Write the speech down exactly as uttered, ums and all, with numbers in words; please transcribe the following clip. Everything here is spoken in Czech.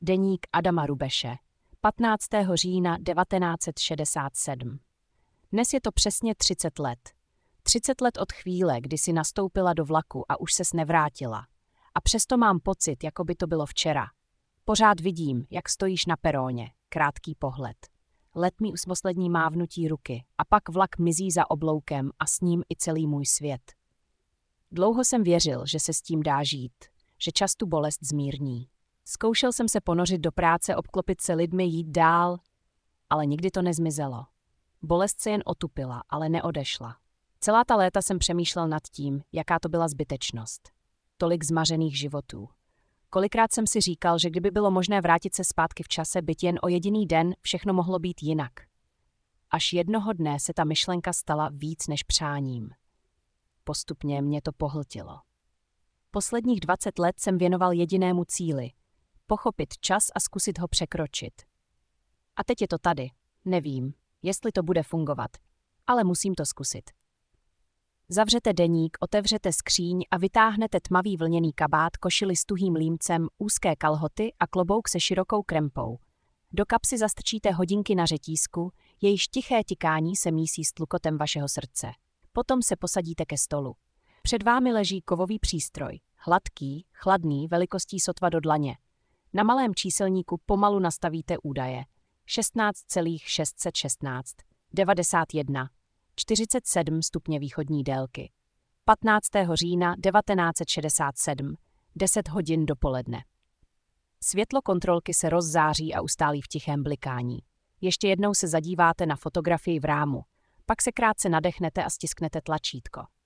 Deník Adama Rubeše, patnáctého října devatenáct set šedesát sedm. Dnes je to přesně třicet let. třicet let od chvíle, kdy si nastoupila do vlaku a už ses nevrátila. A přesto mám pocit, jako by to bylo včera. Pořád vidím, jak stojíš na peróně, krátký pohled. Letmí s poslední mávnutí ruky a pak vlak mizí za obloukem a s ním i celý můj svět. Dlouho jsem věřil, že se s tím dá žít, že čas tu bolest zmírní. Zkoušel jsem se ponořit do práce, obklopit se lidmi, jít dál, ale nikdy to nezmizelo. Bolest se jen otupila, ale neodešla. Celá ta léta jsem přemýšlel nad tím, jaká to byla zbytečnost. Tolik zmařených životů. Kolikrát jsem si říkal, že kdyby bylo možné vrátit se zpátky v čase, byť jen o jediný den, všechno mohlo být jinak. Až jednoho dne se ta myšlenka stala víc než přáním. Postupně mě to pohltilo. Posledních dvacet let jsem věnoval jedinému cíli. Pochopit čas a zkusit ho překročit. A teď je to tady. Nevím, jestli to bude fungovat, ale musím to zkusit. Zavřete deník, otevřete skříň a vytáhnete tmavý vlněný kabát, košili s tuhým límcem, úzké kalhoty a klobouk se širokou krempou. Do kapsy zastrčíte hodinky na řetízku, jejíž tiché tikání se mísí s tlukotem vašeho srdce. Potom se posadíte ke stolu. Před vámi leží kovový přístroj, hladký, chladný, velikostí sotva do dlaně. Na malém číselníku pomalu nastavíte údaje. šestnáct celá šest set šestnáct, devadesát jedna, čtyřicet sedm stupně východní délky. patnáctého října devatenáct set šedesát sedm, deset hodin dopoledne. Světlo kontrolky se rozzáří a ustálí v tichém blikání. Ještě jednou se zadíváte na fotografii v rámu, pak se krátce nadechnete a stisknete tlačítko.